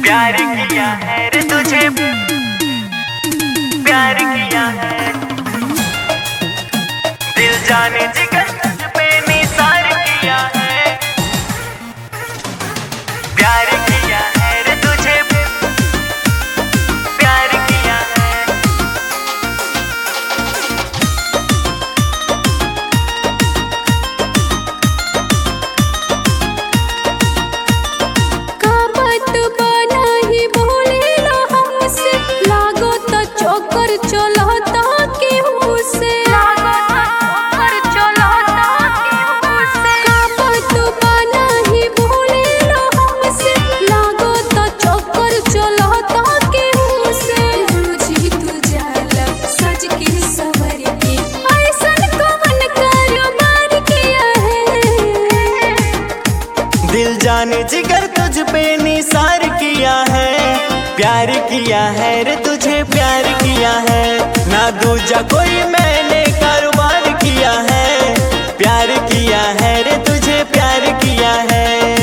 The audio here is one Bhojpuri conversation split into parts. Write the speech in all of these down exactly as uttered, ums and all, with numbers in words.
प्यार किया है रे तुझे, प्यार किया है। दिल जाने जिगर तुझ पे निसार किया है। प्यार किया है रे तुझे, प्यार किया है। का बात बना ही बोले ना हमसे, लागो तो चोकर चलता केहू से, लागो तो चोकर चलता केहू से। का बात बना ही बोले ना हमसे, लागो तो चोकर चलता केहू से। रोजी तू जाला सज के सवर के, ऐसन कवन कारोबार किया है। दिल जाने जिगर तुझ पे निसार किया है। प्यार किया है रे तुझे, प्यार किया है। ना दूजा कोई मैंने कारोबार किया है। प्यार किया है रे तुझे, प्यार किया है।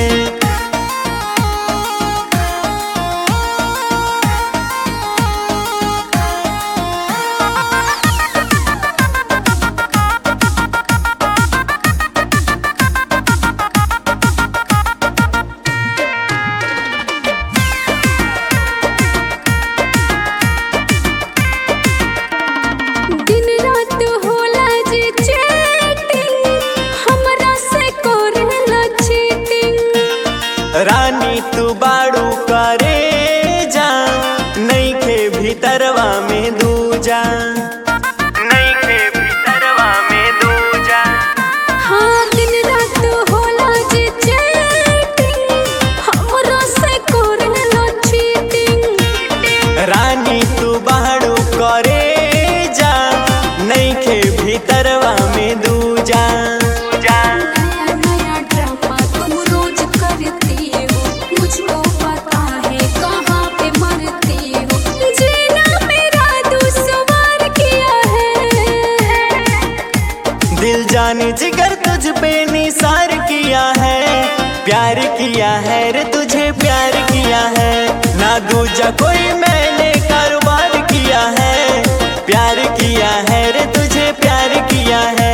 दिन रात होला जे चैटिंग, हमरा से करेला चीटिंग। रानी तू बाड़ू करे जा, नईखे भीतरवा में दूजा, नईखे भीतरवा में दूजा। हाँ दिन रात होला जे चैटिंग, हमरा से करेला चीटिंग। रानी तू बाड़ू करे जा, नईखे भीतरवा में दूजा। नया नया ड्रामा तुम रोज करती हो, मुझको पता है कहाँ पे मरती हो। जीना मेरा दुश्वार किया है। दिल जाने जिगर तुझ पे निसार किया है। प्यार किया है रे तुझे, प्यार किया है। ना दूजा कोई मैंने कारोबार किया है। प्यार किया है रे तुझे, प्यार किया है।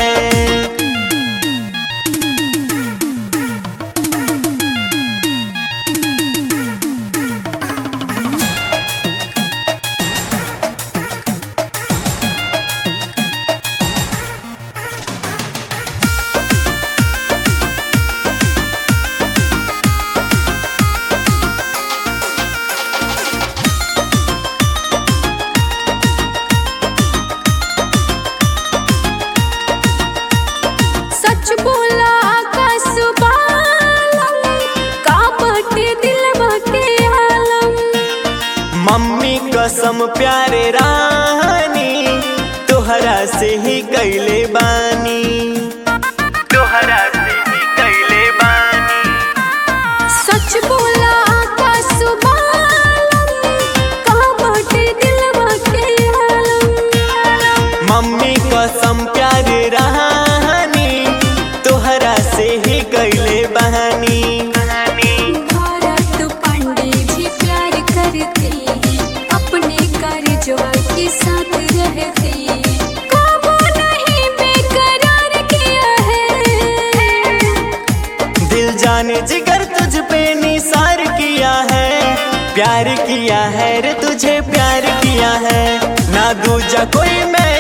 सच बोला आकाश बालम, का बाटे दिल बाटे आलम। मम्मी कसम प्यारे रानी, तोहरा से ही कैले बानी, तोहरा से ही कैले बानी। सच बोला आकाश बालम, का बाटे दिल बाटे आलम। मम्मी कसम प्यारे रानी, तोहरा से ही कैले बहानी। भारत पांडे भी प्यार करते हैं, अपने कर्जवा के साथ रहते हैं। काबू नहीं बेकरार किया है। दिल जाने जिगर तुझ पे निसार किया है। प्यार किया है रे तुझे, प्यार किया है। ना दूजा कोई मैं